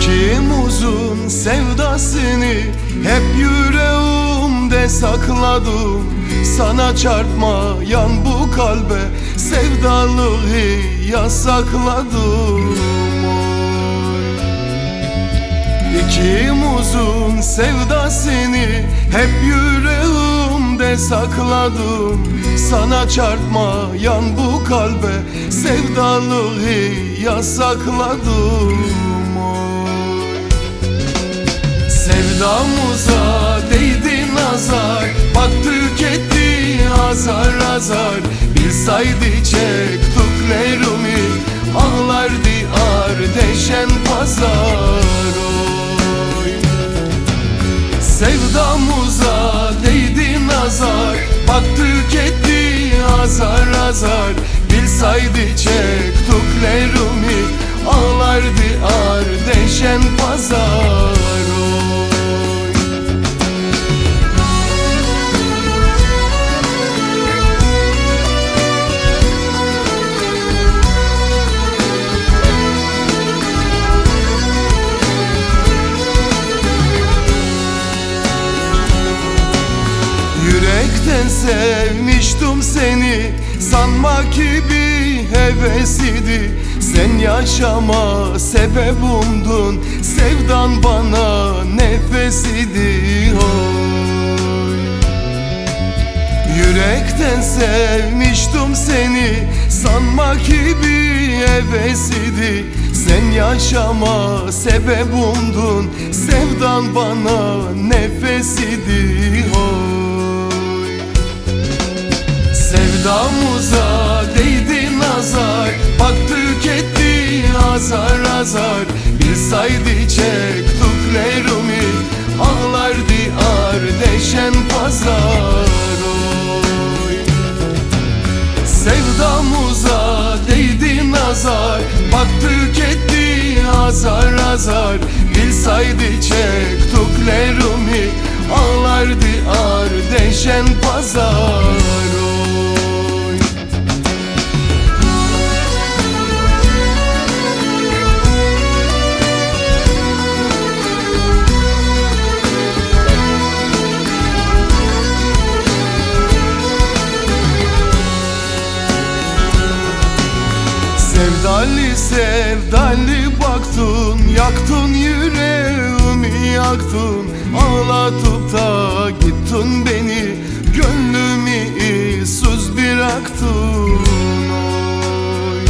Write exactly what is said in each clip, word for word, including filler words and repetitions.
İkimizin sevdasını hep yüreğimde sakladım. Sana çarpmayan bu kalbe sevdalığı yasakladım. İkimizin sevdasını hep yüreğimde sakladım. Sana çarpmayan bu kalbe sevdalığı yasakladım. Sevdamıza değdi nazar, bak tüketti azar azar. Bilsaydı çektiklerimi ağlardı ardeşen pazar. Oy. Sevdamıza değdi nazar, bak tüketti azar azar. Bilsaydı çektiklerimi ağlardı ardeşen pazar. Yürekten sevmiştim seni, sanma ki bir hevesiydi. Sen yaşama sebebimdun, sevdan bana nefesiydi. Oy. Yürekten sevmiştim seni, sanma ki bir hevesiydi. Sen yaşama sebebimdun, sevdan bana nefesiydi. Oy. Sevdamıza değdi nazar, bak tüketti azar azar. Bilsaydı çektiklerimi ağlardı ardeşen pazar. Oy. Sevdamıza değdi nazar, bak tüketti azar azar. Bilsaydı çektiklerimi ağlardı ardeşen pazar. Sevdalı sevdalı baktın, yaktın yüreğimi yaktın. Ağlatıp da gittin beni, gönlümü ıssız bıraktın. Oy.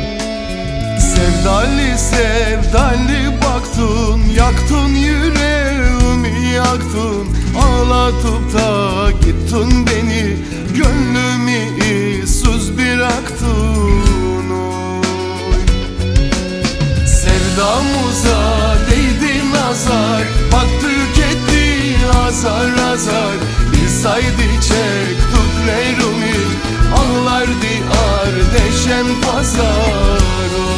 Sevdalı sevdalı baktın, yaktın yüreğimi yaktın. Ağlatıp da gittin beni, gönlümü ıssız bıraktın. Sevdamıza değdi nazar, bak tüketti azar azar. Bilsaydı çektiklerimi ağlardı ardeşen pazar.